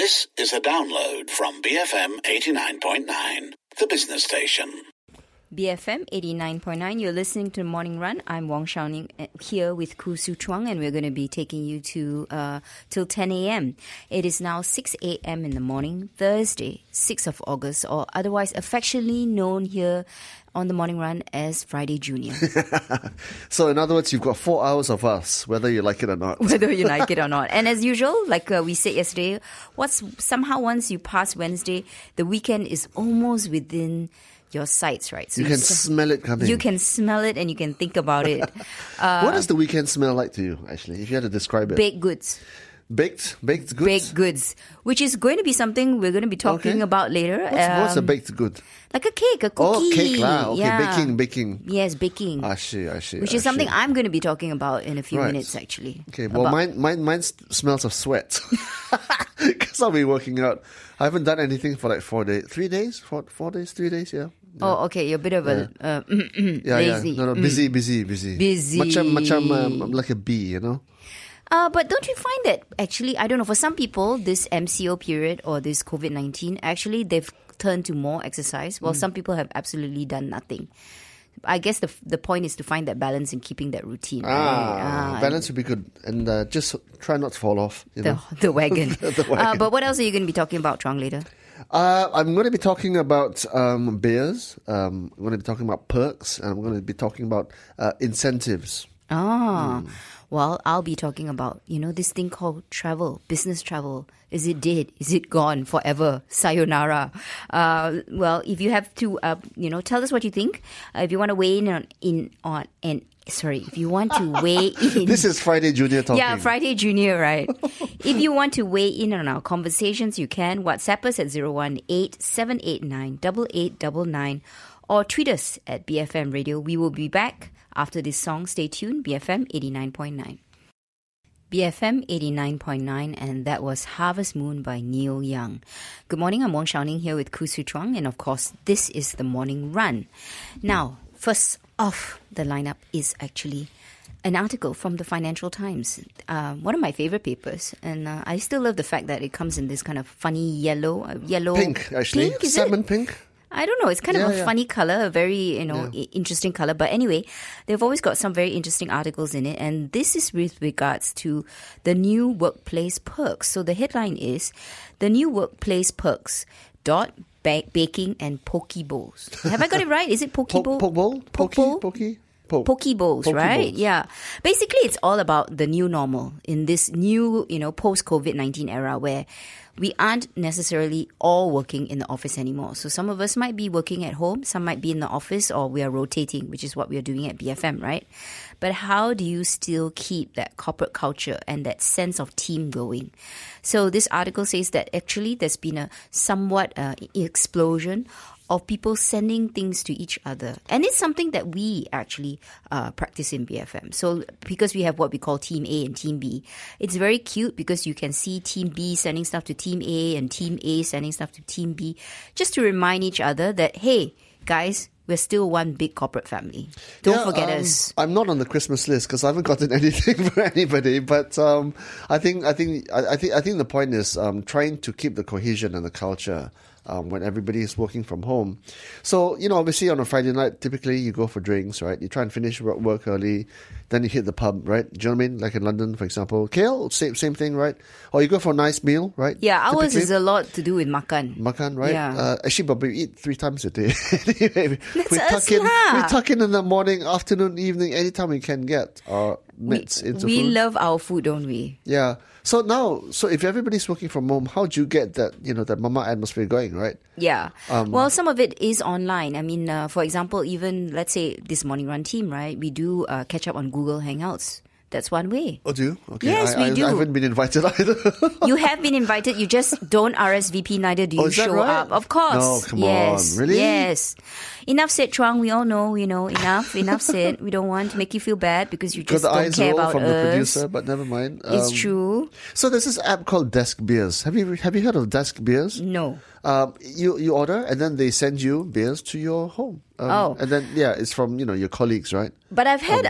This is a download from BFM 89.9, the business station. BFM 89.9, you're listening to Morning Run. I'm Wong Xiaoning here with Khoo Su Chuang, and we're going to be taking you to till 10 a.m. It is now 6 a.m. in the morning, Thursday, 6th of August, or otherwise affectionately known here on the Morning Run as Friday Junior. So in other words, you've got 4 hours of us, whether you like it or not. Whether you like it or not. And as usual, like we said yesterday, somehow once you pass Wednesday, the weekend is almost within your sights, right? So you can smell it coming. You can smell it and you can think about it. What does the weekend smell like to you, actually, if you had to describe it? Baked goods. Baked goods? Baked goods, which is going to be something we're going to be talking about later. What's a baked good? Like a cake, a cookie. Oh, cake lah. Okay, yeah. baking. Yes, baking. I see. Which is something I'm going to be talking about in a few minutes, actually. Okay, well, mine smells of sweat. Because I'll be working out. I haven't done anything for like 4 days. 3 days? 4 days? 3 days, yeah. Oh, okay. You're a bit of a lazy. Yeah. No, busy. Busy. Macam like a bee, you know? But don't you find that actually, I don't know, for some people, this MCO period or this COVID-19, actually they've turned to more exercise, while some people have absolutely done nothing. I guess the point is to find that balance and keeping that routine. Right? Balance would be good. And just try not to fall off. The wagon. The wagon. But what else are you going to be talking about, Chuang, later? I'm going to be talking about beers. I'm going to be talking about perks. And I'm going to be talking about incentives. Well, I'll be talking about, this thing called travel, business travel. Is it dead? Is it gone forever? Sayonara. Well, if you have to, tell us what you think. If you want to weigh if you want to weigh in. This is Friday Junior talking. Yeah, Friday Junior, right. If you want to weigh in on our conversations, you can WhatsApp us at 018-789-8899 or tweet us at BFM Radio. We will be back after this song. Stay tuned, BFM 89.9. BFM 89.9, and that was Harvest Moon by Neil Young. Good morning, I'm Wong Xiaoning here with Khoo Su Chuang, and of course, this is the Morning Run. Now, first off the lineup is actually an article from the Financial Times, one of my favorite papers, and I still love the fact that it comes in this kind of funny yellow. Pink, actually. Pink, is salmon it? Pink. I don't know. It's kind of a funny color, a very, interesting color. But anyway, they've always got some very interesting articles in it. And this is with regards to the new workplace perks. So the headline is, the new workplace perks, baking and poke bowls. Have I got it right? Is it poke bowl? Poke bowl? Poke bowl? Poke bowls, right? Bowls. Yeah. Basically, it's all about the new normal in this new, post-COVID-19 era where we aren't necessarily all working in the office anymore. So some of us might be working at home, some might be in the office, or we are rotating, which is what we are doing at BFM, right? But how do you still keep that corporate culture and that sense of team going? So this article says that actually there's been a somewhat explosion of people sending things to each other. And it's something that we actually practice in BFM. So because we have what we call Team A and Team B, it's very cute because you can see Team B sending stuff to Team A and Team A sending stuff to Team B, just to remind each other that, hey, guys, we're still one big corporate family. Don't forget us. I'm not on the Christmas list because I haven't gotten anything for anybody. But I think the point is trying to keep the cohesion and the culture when everybody is working from home. So, obviously on a Friday night, typically you go for drinks, right? You try and finish work early, then you hit the pub, right? Do you know what I mean? Like in London, for example. KL, same thing, right? Or you go for a nice meal, right? Yeah, ours typically. is a lot to do with makan. Makan, right? Yeah. Actually, but we eat 3 times a day. Anyway, we tuck in the morning, afternoon, evening, anytime we can get our mitts into food. We love our food, don't we? Yeah. So if everybody's working from home, how do you get that, that mama atmosphere going, right? Yeah. Well, some of it is online. I mean, for example, even let's say this Morning Run team, right? We do catch up on Google Hangouts. That's one way. Oh, do you? Okay. Yes, we do. I haven't been invited either. You have been invited. You just don't RSVP, neither do you show up. Of course. No, come on. Really? Yes. Enough said, Chuang. We all know, enough said. We don't want to make you feel bad because you just don't care about from us. The producer, but never mind. It's true. So there's this app called Desk Beers. Have you heard of Desk Beers? No. You order and then they send you beers to your home. And then, it's from, your colleagues, right? But I've had,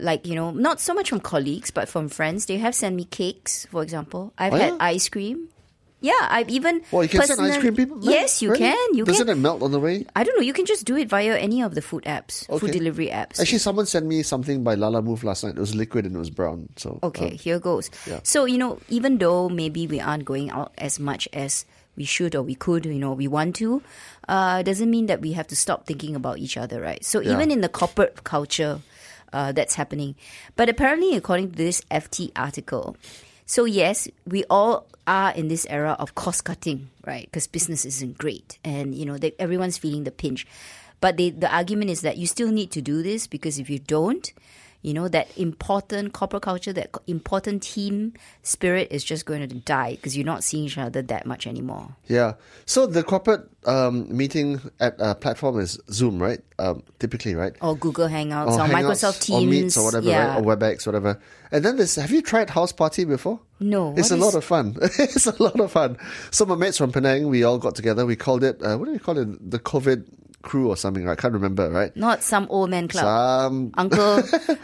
not so much from colleagues, but from friends. They have sent me cakes, for example. I've had ice cream. Yeah, I've even Well, you can send ice cream people? Yes, you Really? can. You Doesn't can. it melt on the way? I don't know. You can just do it via any of the food apps, food delivery apps. Actually, someone sent me something by Lala Move last night. It was liquid and it was brown. So Okay, here goes. yeah. So, even though maybe we aren't going out as much as we should or we could, we want to, doesn't mean that we have to stop thinking about each other, right? So even in the corporate culture, that's happening. But apparently, according to this FT article, so yes, we all are in this era of cost cutting, right? Because business isn't great, and everyone's feeling the pinch. But the argument is that you still need to do this because if you don't, that important corporate culture, that important team spirit is just going to die because you're not seeing each other that much anymore. Yeah. So the corporate meeting at platform is Zoom, right? Typically, right? Or Google Hangouts, or Hangouts, Microsoft Teams. or Meets or whatever, right? Or WebEx, whatever. And then have you tried House Party before? No. It's a lot of fun. It's a lot of fun. So my mates from Penang, we all got together. We called it, what do we call it? The COVID crew or something, right? I can't remember, right? Not some old man club. Uncle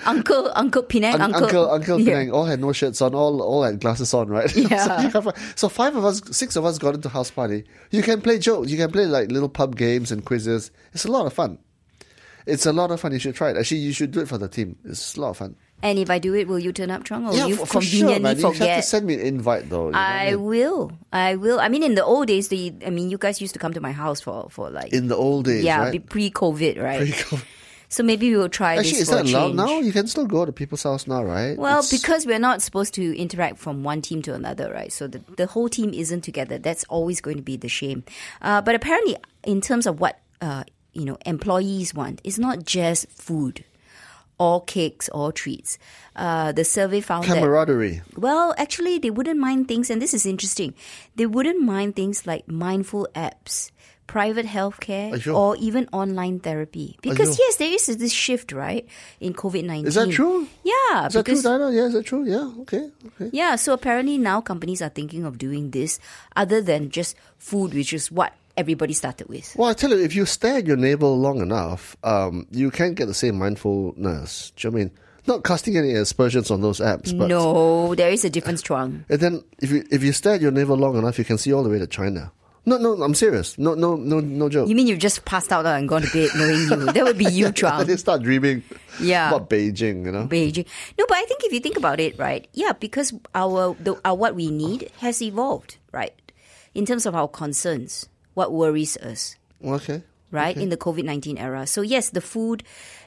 Penang, Uncle Penang, all had no shirts on, all had glasses on, right? Yeah. So 6 of us got into House Party. You can play jokes, you can play like little pub games and quizzes. It's a lot of fun. It's a lot of fun. You should try it. Actually, you should do it for the team. It's a lot of fun. And if I do it, will you turn up, Chung? Or will you for sure, conveniently man. forget? You have to send me an invite, though. I will. I mean, in the old days, you guys used to come to my house for like... In the old days, right? Pre-COVID, right? Pre-COVID. So maybe we will try Actually, this is for that a allowed change. now? You can still go to people's house now, right? Well, because we're not supposed to interact from one team to another, right? So the whole team isn't together. That's always going to be the shame. But apparently, in terms of what employees want, it's not just food or cakes or treats. The survey found camaraderie. Well, actually, they wouldn't mind things, and this is interesting. They wouldn't mind things like mindful apps, private healthcare, or even online therapy. Because yes, there is this shift, right, in COVID-19. Is that true? Yeah. Is that true, Diana? Yeah, is that true? Yeah, okay. Yeah, so apparently now companies are thinking of doing this other than just food, which is what everybody started with. Well, I tell you, if you stare at your navel long enough, you can get the same mindfulness. Do you know what I mean? Not casting any aspersions on those apps, but no, there is a difference, Chuang. And then if you stare at your navel long enough, you can see all the way to China. No, I'm serious. No joke. You mean you've just passed out and gone to bed knowing you? That would be you, Chuang. They start dreaming about Beijing, Beijing. No, but I think if you think about it, right? Yeah, because our what we need has evolved, right? In terms of our concerns, what worries us. Okay. Right? Okay. In the COVID-19 era. So yes, the food,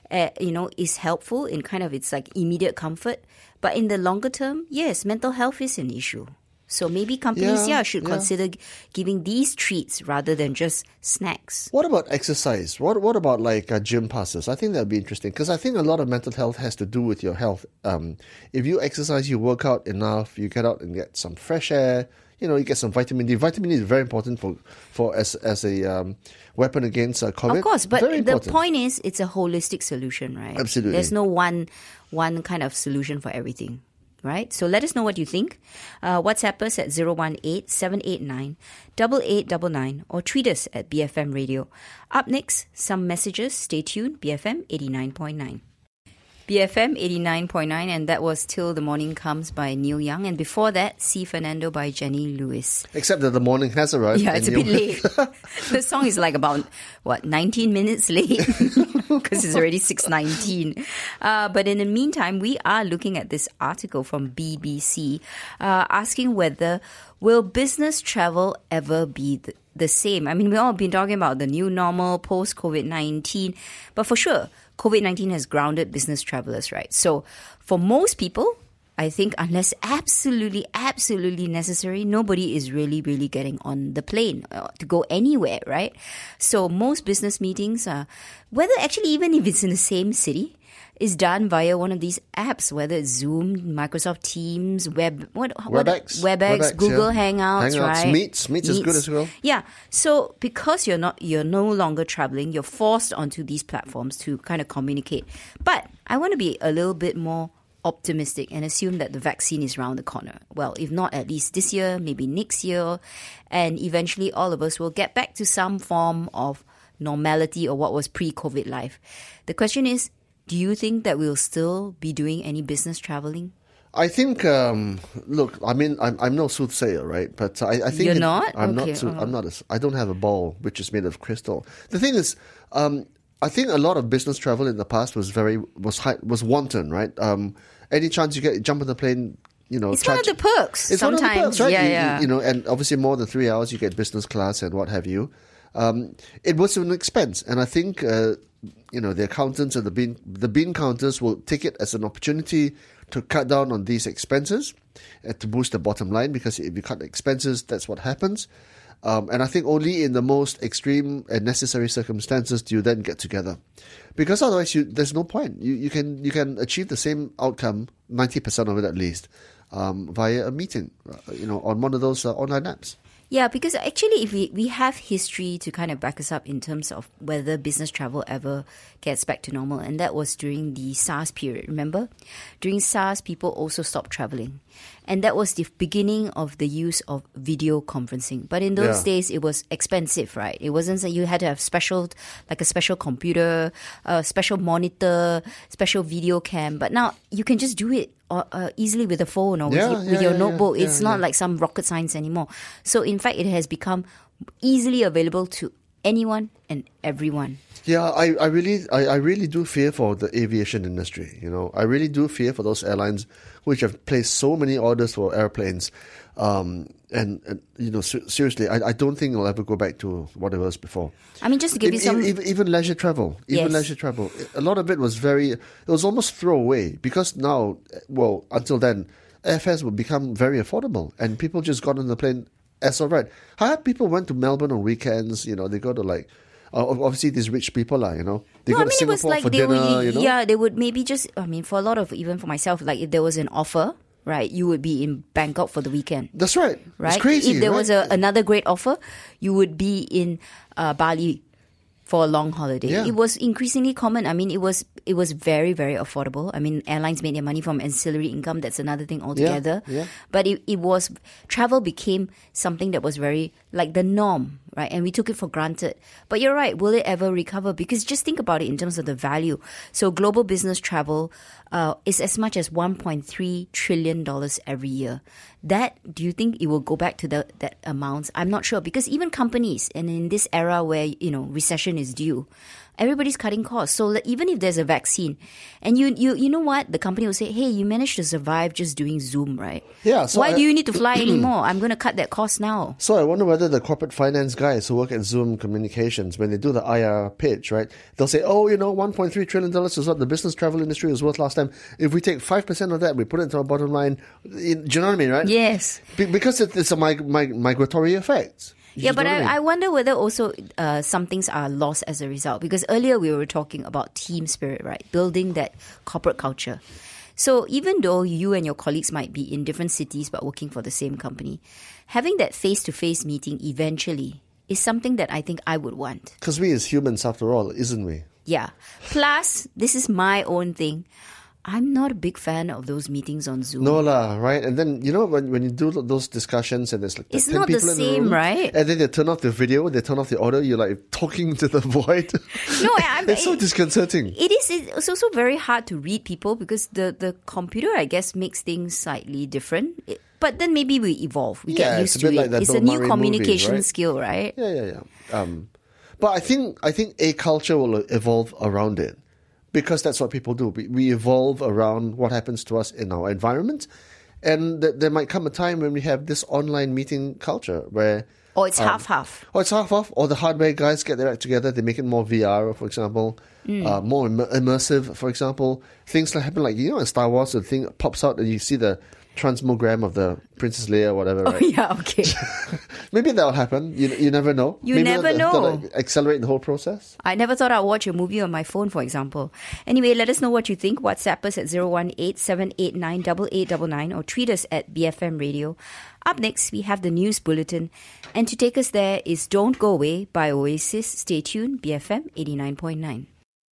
is helpful in kind of its like immediate comfort. But in the longer term, yes, mental health is an issue. So maybe companies, should consider giving these treats rather than just snacks. What about exercise? What about like gym passes? I think that would be interesting because I think a lot of mental health has to do with your health. If you exercise, you work out enough, you get out and get some fresh air. You get some vitamin D. Vitamin D is very important for as a weapon against COVID. Of course, but the point is, it's a holistic solution, right? Absolutely. There's no one kind of solution for everything, right? So let us know what you think. WhatsApp us at 018-789-8899 or tweet us at BFM Radio. Up next, some messages. Stay tuned. BFM 89.9. BFM 89.9, and that was Till the Morning Comes by Neil Young. And before that, See Fernando by Jenny Lewis. Except that the morning has arrived. Yeah, it's a bit late. The song is like about, 19 minutes late? Because it's already 6:19. But in the meantime, we are looking at this article from BBC asking whether will business travel ever be the same? I mean, we've all been talking about the new normal post-COVID-19, but for sure, COVID-19 has grounded business travelers, right? So for most people, I think unless absolutely, absolutely necessary, nobody is really, really getting on the plane to go anywhere, right? So most business meetings, whether actually even if it's in the same city, is done via one of these apps, whether it's Zoom, Microsoft Teams, WebEx, Google Hangouts, right? Meets is good as well. Yeah. So because you're no longer traveling, you're forced onto these platforms to kind of communicate. But I want to be a little bit more optimistic and assume that the vaccine is around the corner. Well, if not at least this year, maybe next year, and eventually all of us will get back to some form of normality or what was pre-COVID life. The question is, do you think that we'll still be doing any business traveling? I think, look, I mean, I'm no soothsayer, right? But I think You're not? I'm Okay. not. I'm not. I don't have a ball which is made of crystal. The thing is, I think a lot of business travel in the past was wanton, right? Any chance you get, jump on the plane, It's one of the perks. It's sometimes. one of the perks, right? Yeah. And obviously more than 3 hours, you get business class and what have you. It was an expense, and I think the accountants and the bean counters will take it as an opportunity to cut down on these expenses, to boost the bottom line. Because if you cut expenses, that's what happens. And I think only in the most extreme and necessary circumstances do you then get together, because otherwise there's no point. You can achieve the same outcome, 90% of it at least, via a meeting, on one of those online apps. Yeah, because actually if we have history to kind of back us up in terms of whether business travel ever gets back to normal, and that was during the SARS period, remember? During SARS, people also stopped traveling. And that was the beginning of the use of video conferencing. But in those days, it was expensive, right? It wasn't that you had to have a special computer, a special monitor, special video cam. But now you can just do it easily with a phone or with your notebook. It's not like some rocket science anymore. So in fact, it has become easily available to anyone and everyone. Yeah, I really do fear for the aviation industry. I really do fear for those airlines which have placed so many orders for airplanes. Seriously, I don't think it'll ever go back to what it was before. I mean, just to give you some... Even leisure travel. Leisure travel. A lot of it was it was almost throwaway, because now, until then, airfares would become very affordable and people just got on the plane as all right. I had people went to Melbourne on weekends, they go to obviously these rich people they go to Singapore for dinner, they would maybe just, for a lot of, even for myself, like if there was an offer, right, you would be in Bangkok for the weekend. That's right. Right? It's crazy. If there was another great offer, you would be in Bali for a long holiday. Yeah. It was increasingly common. I mean, it was very, very affordable. I mean, airlines made their money from ancillary income. That's another thing altogether. Yeah. But travel became something that was very like the norm, right? And we took it for granted. But you're right. Will it ever recover? Because just think about it in terms of the value. So global business travel is as much as $1.3 trillion every year. Do you think it will go back to that amount? I'm not sure, because even companies, and in this era where, recession is due, everybody's cutting costs. So even if there's a vaccine, and you know what? The company will say, hey, you managed to survive just doing Zoom, right? Yeah. So why do you need to fly anymore? I'm going to cut that cost now. So I wonder whether the corporate finance guys who work at Zoom Communications, when they do the IR pitch, right, they'll say, $1.3 trillion is what the business travel industry was worth last time. If we take 5% of that, we put it into our bottom line. Do you know what I mean, right? Yes. Because it's a migratory effect. But I wonder whether also some things are lost as a result. Because earlier we were talking about team spirit, right? Building that corporate culture. So even though you and your colleagues might be in different cities but working for the same company, having that face-to-face meeting eventually is something that I think I would want. Because we as humans, after all, isn't we? Yeah. Plus, this is my own thing. I'm not a big fan of those meetings on Zoom. No lah, right? And then, when you do those discussions and there's it's 10 not the people in the same, room, right? And then they turn off the video, they turn off the audio, you're like talking to the void. No, it's so disconcerting. It is. It's also very hard to read people because the computer, I guess, makes things slightly different. But then maybe we evolve. We get used to it. Like it's Bill a new Murray communication movie, right? skill, right? Yeah. But I think a culture will evolve around it. Because that's what people do. We evolve around what happens to us in our environment. And there might come a time when we have this online meeting culture where... Or it's half-half. Or it's half-half. Or the hardware guys get their act together. They make it more VR, for example. More immersive, for example. Things that happen like, in Star Wars, the thing pops out and you see the transmogram of the Princess Leia or whatever, right? Oh, yeah, okay. Maybe that'll happen. You never know. Maybe never know. That'll accelerate the whole process. I never thought I'd watch a movie on my phone, for example. Anyway, let us know what you think. WhatsApp us at 018-789-8899 or tweet us at BFM Radio. Up next, we have the news bulletin. And to take us there is Don't Go Away by Oasis. Stay tuned, BFM 89.9.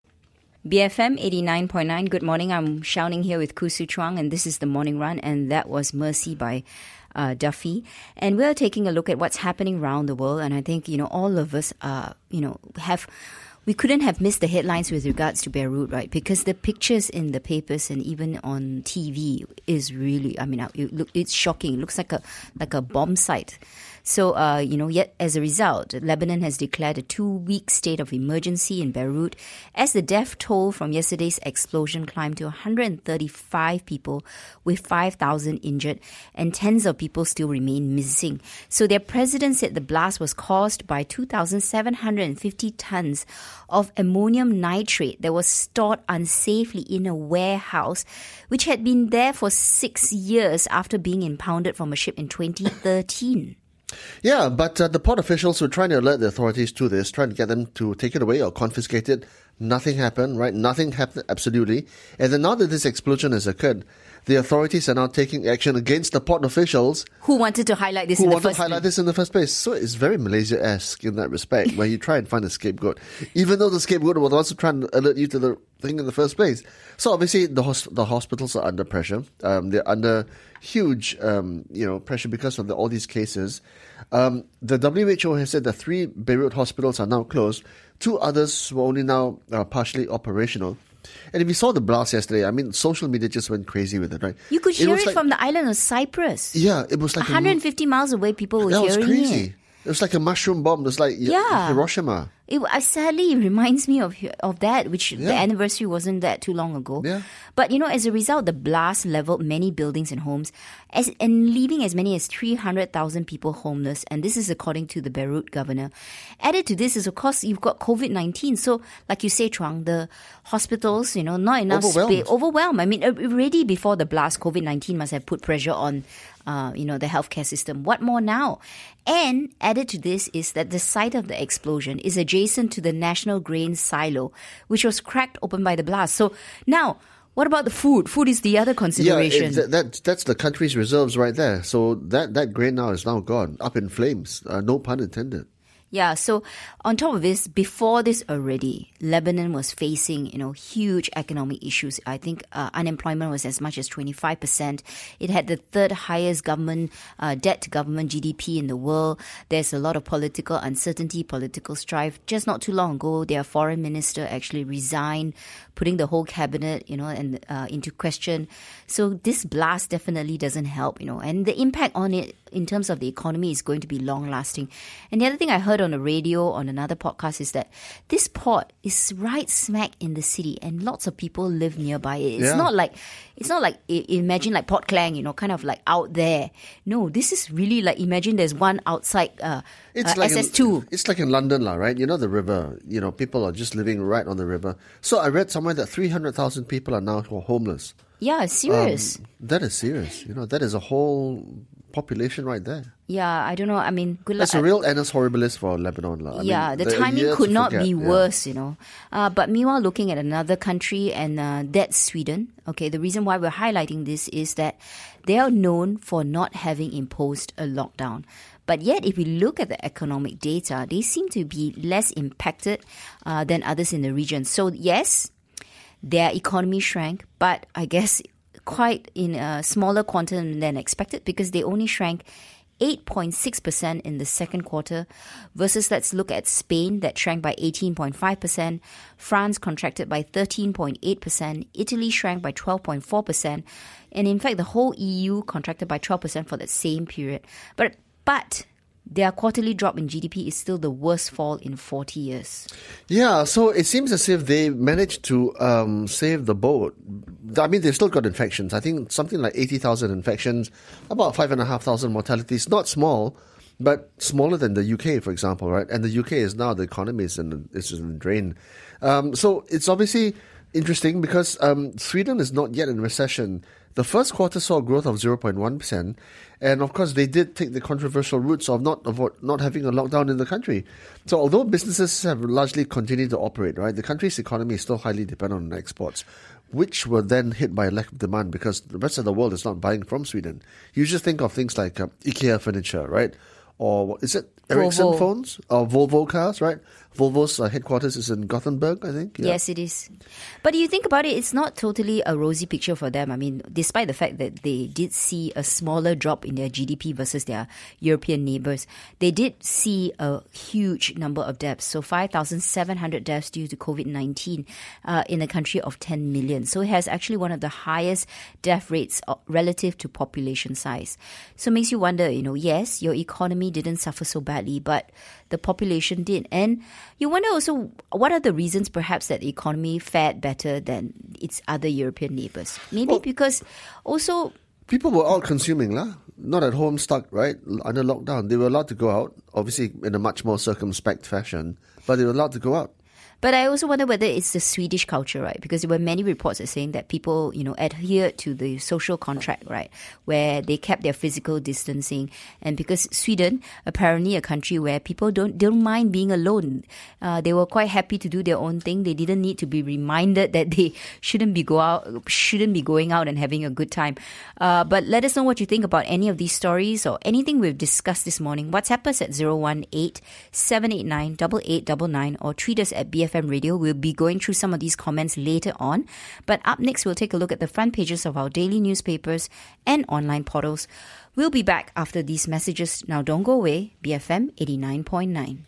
BFM 89.9. Good morning. I'm shouting here with Kusu Chuang, and this is the Morning Run, and that was Mercy by Duffy. And we're taking a look at what's happening around the world, and I think, all of us, we couldn't have missed the headlines with regards to Beirut, right? Because the pictures in the papers and even on TV is really, it's shocking. It looks like a bomb site. So, yet as a result, Lebanon has declared a 2-week state of emergency in Beirut as the death toll from yesterday's explosion climbed to 135 people with 5,000 injured and tens of people still remain missing. So their president said the blast was caused by 2,750 tons of ammonium nitrate that was stored unsafely in a warehouse, which had been there for 6 years after being impounded from a ship in 2013. Yeah, but the port officials were trying to alert the authorities to this, trying to get them to take it away or confiscate it. Nothing happened, right? Nothing happened, absolutely. And then now that this explosion has occurred, the authorities are now taking action against the port officials who wanted to highlight this in the first place. So it's very Malaysia-esque in that respect, where you try and find a scapegoat, even though the scapegoat was also trying to alert you to the thing in the first place. So obviously the hospitals are under pressure. They're under huge pressure because of all these cases. The WHO has said that 3 Beirut hospitals are now closed. 2 others were only now partially operational. And if you saw the blast yesterday, social media just went crazy with it, right? You could hear it from the island of Cyprus. Yeah, it was like 150 miles away, people were hearing it. That was crazy. It was like a mushroom bomb. It was like Hiroshima. Sadly, it reminds me of that, which the anniversary wasn't that too long ago. Yeah. But, as a result, the blast leveled many buildings and homes and leaving as many as 300,000 people homeless. And this is according to the Beirut governor. Added to this is, of course, you've got COVID-19. So, like you say, Chuang, the hospitals, not enough space. Overwhelmed. Already before the blast, COVID-19 must have put pressure on the healthcare system. What more now? And added to this is that the site of the explosion is adjacent to the national grain silo, which was cracked open by the blast. So now, what about the food? Food is the other consideration. Yeah, that's the country's reserves right there. So that grain now is now gone, up in flames. No pun intended. Yeah, so on top of this, before this already, Lebanon was facing, huge economic issues. I think unemployment was as much as 25%. It had the 3rd highest government debt to government GDP in the world. There's a lot of political uncertainty, political strife. Just not too long ago, their foreign minister actually resigned, putting the whole cabinet, and into question. So this blast definitely doesn't help, and the impact on it in terms of the economy is going to be long lasting. And the other thing I heard on the radio on another podcast is that this port is right smack in the city and lots of people live nearby it. It's not like imagine like Port Klang, kind of like out there. No, this is really like, imagine there's one outside SS2. It's like in London, right? The river, people are just living right on the river. So I read somewhere that 300,000 people are now homeless. Yeah, serious. That is serious. That is a whole population right there. Yeah, I don't know. Good luck. That's a real annus horribilis for Lebanon. The timing could not be worse, But meanwhile, looking at another country, and that's Sweden. Okay, the reason why we're highlighting this is that they are known for not having imposed a lockdown. But yet, if we look at the economic data, they seem to be less impacted than others in the region. So yes, their economy shrank, but I guess quite in a smaller quantum than expected, because they only shrank 8.6% in the second quarter versus, let's look at Spain, that shrank by 18.5%, France contracted by 13.8%, Italy shrank by 12.4%, and in fact the whole EU contracted by 12% for that same period. But their quarterly drop in GDP is still the worst fall in 40 years. Yeah, so it seems as if they managed to save the boat. They've still got infections. I think something like 80,000 infections, about 5,500 mortalities. Not small, but smaller than the UK, for example, right? And the UK is now, the economy is in the drain. So it's obviously interesting because Sweden is not yet in recession. The first quarter saw a growth of 0.1%, and of course they did take the controversial routes of not having a lockdown in the country. So although businesses have largely continued to operate, right, the country's economy is still highly dependent on exports, which were then hit by a lack of demand because the rest of the world is not buying from Sweden. You just think of things like IKEA furniture, right? Or is it Ericsson phones or Volvo cars, right? Volvo's headquarters is in Gothenburg, I think. Yeah. Yes, it is. But you think about it, it's not totally a rosy picture for them. I mean, despite the fact that they did see a smaller drop in their GDP versus their European neighbours, they did see a huge number of deaths. So 5,700 deaths due to COVID-19 in a country of 10 million. So it has actually one of the highest death rates relative to population size. So it makes you wonder, yes, your economy didn't suffer so badly, but the population did. And you wonder also, what are the reasons perhaps that the economy fared better than its other European neighbours? Maybe because also... People were out consuming, not at home stuck, right, under lockdown. They were allowed to go out, obviously in a much more circumspect fashion, but they were allowed to go out. But I also wonder whether it's the Swedish culture, right? Because there were many reports that saying that people, adhered to the social contract, right? Where they kept their physical distancing. And because Sweden, apparently a country where people don't mind being alone. They were quite happy to do their own thing. They didn't need to be reminded that they shouldn't be going out and having a good time. But let us know what you think about any of these stories or anything we've discussed this morning. WhatsApp us at 018-789-8899 or tweet us at BFM Radio. We'll be going through some of these comments later on. But up next, we'll take a look at the front pages of our daily newspapers and online portals. We'll be back after these messages. Now don't go away. BFM 89.9.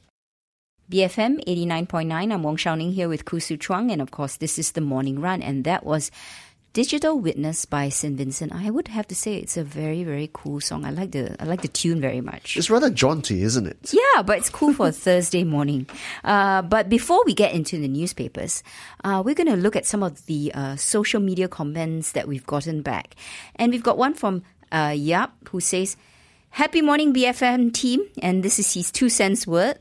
BFM 89.9. I'm Wong Shao-Ning here with Khoo Su Chuang. And of course, this is the Morning Run. And that was Digital Witness by St. Vincent. I would have to say it's a very, very cool song. I like the tune very much. It's rather jaunty, isn't it? Yeah, but it's cool for a Thursday morning. But before we get into the newspapers, we're going to look at some of the social media comments that we've gotten back. And we've got one from Yap, who says, "Happy morning, BFM team." And this is his 2 cents worth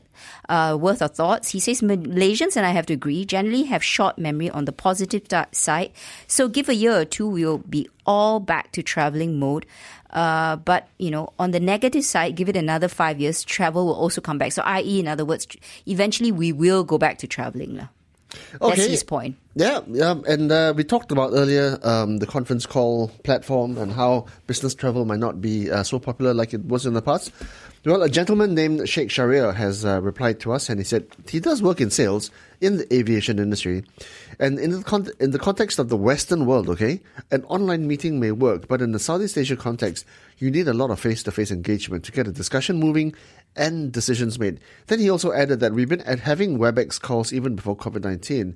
of thoughts. He says, "Malaysians, and I have to agree, generally have short memory on the positive side. So give a year or two, we'll be all back to travelling mode. But, on the negative side, give it another 5 years, travel will also come back." So i.e., in other words, eventually we will go back to travelling. Okay. That's his point. Yeah. And we talked about earlier the conference call platform and how business travel might not be so popular like it was in the past. Well, a gentleman named Sheikh Sharia has replied to us, and he said he does work in sales in the aviation industry. And in the context of the Western world, okay, an online meeting may work, but in the Southeast Asia context, you need a lot of face-to-face engagement to get a discussion moving and decisions made. Then he also added that we've been having WebEx calls even before COVID-19.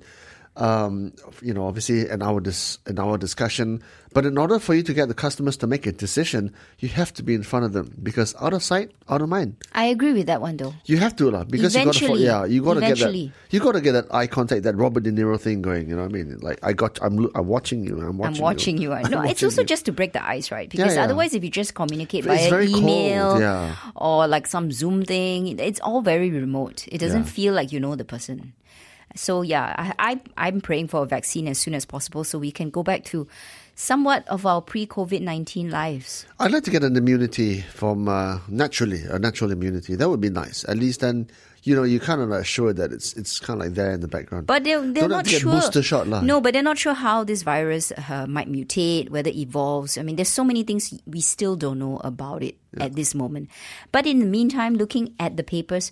Obviously an hour discussion. But in order for you to get the customers to make a decision, you have to be in front of them, because out of sight, out of mind. I agree with that one, though. You have to, because eventually, you got to get that eye contact, that Robert De Niro thing going. You know what I mean? Like I'm watching you. I'm watching you. No, it's also just to break the ice, right? Because otherwise, if you just communicate it's via very email cold, or like some Zoom thing, it's all very remote. It doesn't feel like you know the person. So I'm praying for a vaccine as soon as possible so we can go back to somewhat of our pre-COVID-19 lives. I'd like to get an immunity from a natural immunity. That would be nice. At least then, you're kind of assured that it's kind of like there in the background. But they're not sure. Booster shot, No, but they're not sure how this virus might mutate, whether it evolves. I mean, there's so many things we still don't know about it at this moment. But in the meantime, looking at the papers,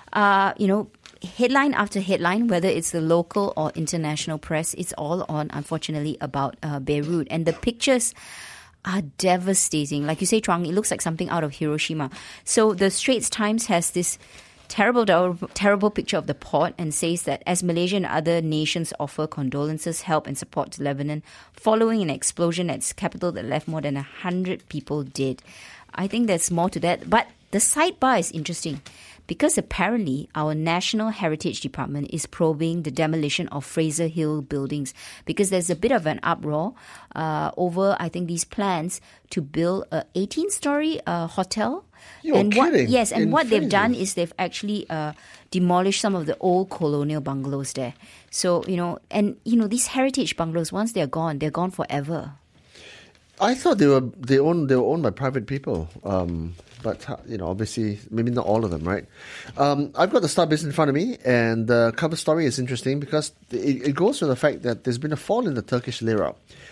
headline after headline, whether it's the local or international press, it's all on, unfortunately, about Beirut. And the pictures are devastating. Like you say, Chuang, it looks like something out of Hiroshima. So the Straits Times has this terrible picture of the port and says that as Malaysia and other nations offer condolences, help and support to Lebanon following an explosion at its capital that left more than 100 people dead. I think there's more to that. But the sidebar is interesting, because apparently our National Heritage Department is probing the demolition of Fraser Hill buildings, because there's a bit of an uproar over, I think, these plans to build a 18-story hotel. You're kidding. What they've done is they've actually demolished some of the old colonial bungalows there. So, these heritage bungalows, once they're gone forever. I thought they were owned by private people. But, obviously, maybe not all of them, right? I've got the Star Business in front of me, and the cover story is interesting because it goes to the fact that there's been a fall in the Turkish lira.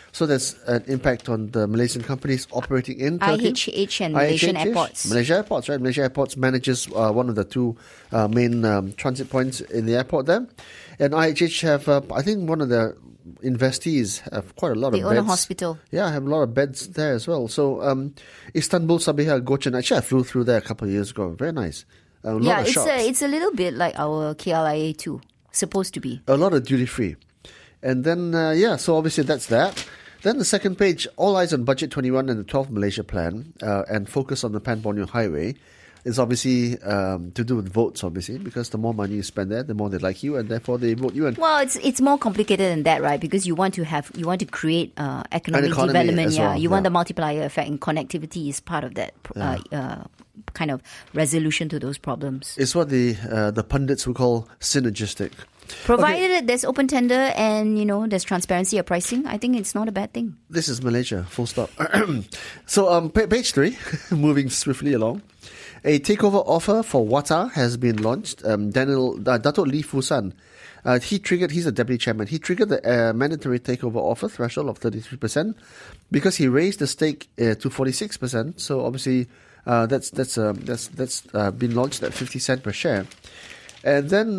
So there's an impact on the Malaysian companies operating in Turkey. IHH and Malaysian airports. Malaysia Airports, right? Malaysia Airports manages one of the two main transit points in the airport there. And IHH have, I think one of their investees have quite a lot of beds. They own a hospital. Yeah, have a lot of beds there as well. So Istanbul Sabiha Gökçen, actually I flew through there a couple of years ago. Very nice. A lot of shops. It's a little bit like our KLIA too. Supposed to be. A lot of duty free. And then, so obviously that's that. Then the second page, all eyes on Budget 21 and the 12th Malaysia Plan, and focus on the Pan Borneo Highway, is obviously to do with votes, obviously, because the more money you spend there, the more they like you, and therefore they vote you in. Well, it's more complicated than that, right? Because you want to create economic development. Yeah, you want the multiplier effect, and connectivity is part of that kind of resolution to those problems. It's what the pundits would call synergistic. Provided there's open tender and, there's transparency of pricing, I think it's not a bad thing. This is Malaysia, full stop. So, page 3, moving swiftly along. A takeover offer for Wata has been launched. Dato' Lee Fusan, he's the deputy chairman. He triggered the mandatory takeover offer threshold of 33% because he raised the stake to 46%. So obviously, that's been launched at 50 cents per share. And then,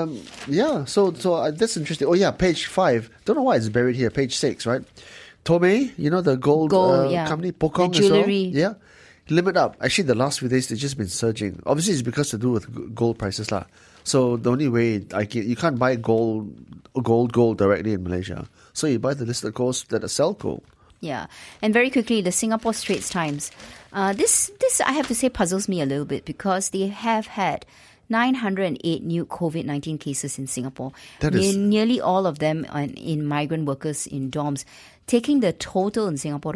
so that's interesting. Oh, yeah, page 5. Don't know why it's buried here. Page 6, right? Tomei, the gold company, Pokong the jewelry. as well. Yeah. Limit up. Actually, the last few days, they've just been surging. Obviously, it's because to do with gold prices. So the only way, you can't buy gold directly in Malaysia. So you buy the listed golds that sell gold. Yeah. And very quickly, the Singapore Straits Times. This I have to say puzzles me a little bit because they have had 908 new COVID-19 cases in Singapore. Nearly all of them in migrant workers in dorms, taking the total in Singapore to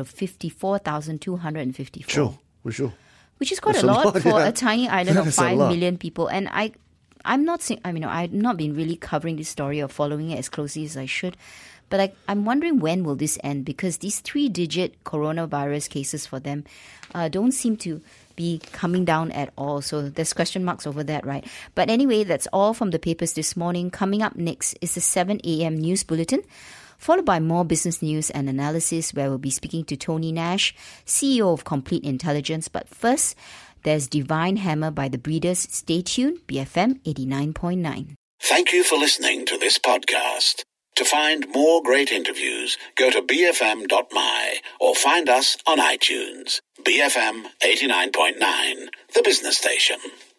54,254. Sure. Which is quite a lot for a tiny island of 5 million people. And I'm not saying, I've not been really covering this story or following it as closely as I should. But I'm wondering when will this end, because these 3-digit coronavirus cases for them don't seem to be coming down at all. So there's question marks over that, right? But anyway, that's all from the papers this morning. Coming up next is the 7 a.m. news bulletin, followed by more business news and analysis, where we'll be speaking to Tony Nash, CEO of Complete Intelligence. But first, there's Divine Hammer by The Breeders. Stay tuned, BFM 89.9. Thank you for listening to this podcast. To find more great interviews, go to bfm.my or find us on iTunes. BFM 89.9, the business station.